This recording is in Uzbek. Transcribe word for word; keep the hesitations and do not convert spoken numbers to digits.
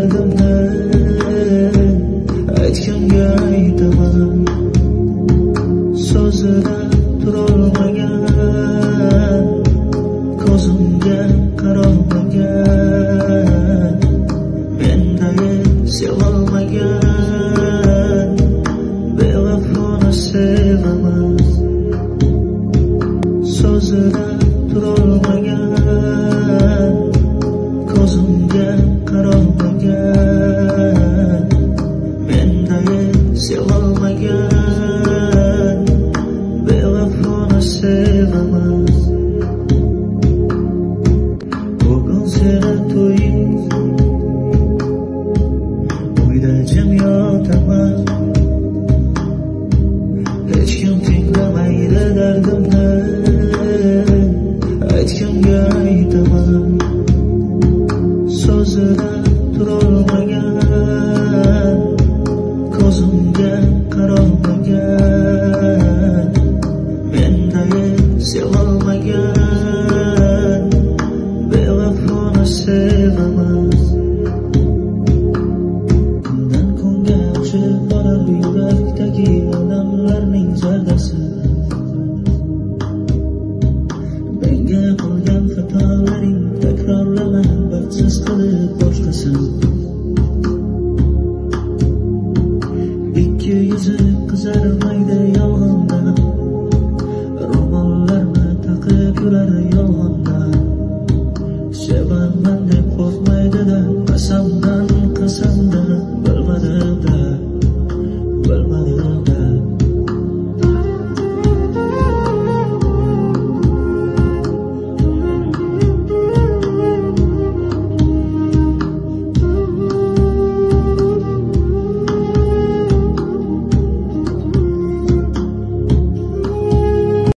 dardimni aytganga aytaman. So'zida turolmagan, ko'zimga qarolmagan, mendayin sevolmagan, bevafoni sevaman. So'zida turolmagan, ko'zimga qarolmagan, mendayin sevolmagan, bevafoni sevaman. Bugun seni to'ying, uyda jim yotaman. Hech kim tinglamaydi dardimni aytganga aytaman. So'zida turolmagan, ko'zimga qarolmagan, mendayin sevolmagan, bevafoni sevaman. Kundan kunga ochilib borar yurakdagi odamlarning zardasi. Menga qilgan xatolaring takrorlama, baxtsiz qilib boshqasin. Ikki yuzi qizarmaydi yolg'ondan, ro'mollarni taqib yurar yolg'ondan. Sevaman deb qo'rqmaydi-da qasamdan